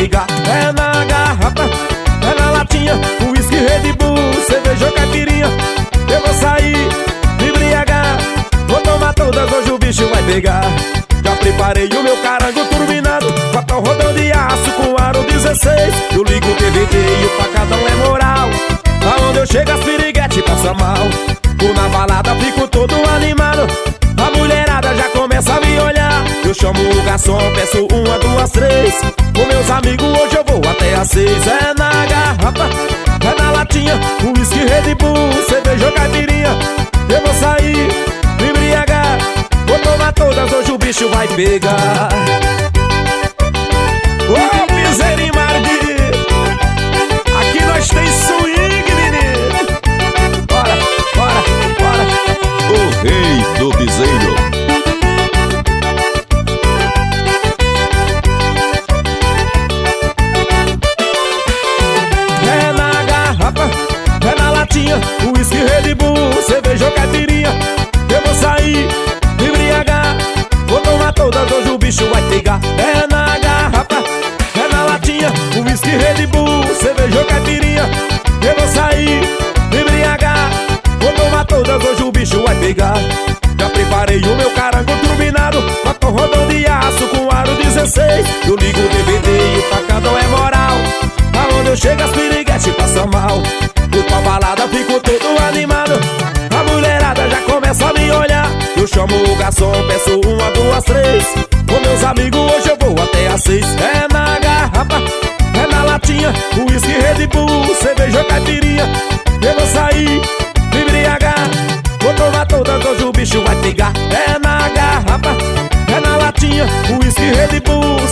pegar. É na garrafa, é na latinha, uísque, Red Bull, cerveja ou caipirinha. Eu vou sair, me embriagar, vou tomar todas, hoje o bicho vai pegar. Já preparei o meu carango turbinado, quatro rodão de aço com aro 16. Eu ligo o DVD e o facadão é moral. Aonde eu chego as piriguete passa mal. Tô na balada, fico todo animado. A mulherada já começa a me olhar. Eu chamo o garçom, peço uma, duas, três. Com meus amigos hoje eu vou até às 6. É na garrafa, é na latinha, uísque, Red Bull, cerveja ou caipirinha. Eu vou sair, me embriagar, vou tomar todas, hoje o bicho vai pegar. Ô, misericórdia, aqui nós tem swing, menino. Bora, bora, bora. O rei do piseiro. É na garrafa, é na latinha, uísque, Red Bull, cerveja ou caipirinha. Eu vou sair, me embriagar, vou tomar todas, hoje o bicho vai pegar. É na garrafa, é na latinha, uísque, Red Bull, cerveja ou caipirinha. Eu vou sair, me embriagar, vou tomar todas, hoje o bicho vai pegar. Já preparei o meu carango turbinado, quatro rodão de aço com aro 16. Eu ligo o DVD e o facadão é moral. Aonde eu chego as piriguete passa mal. Vou pra balada, fico todo animado. A mulherada já começa a me olhar. Eu chamo o garçom, peço uma, duas, três. Com meus amigos hoje eu vou até às 6. É na garrafa, é na latinha, uísque, Red Bull, cerveja ou caipirinha. Eu vou sair, me embriagar, vou tomar todas, hoje o bicho vai pegar. É na garrafa, é na latinha, uísque, Red Bull,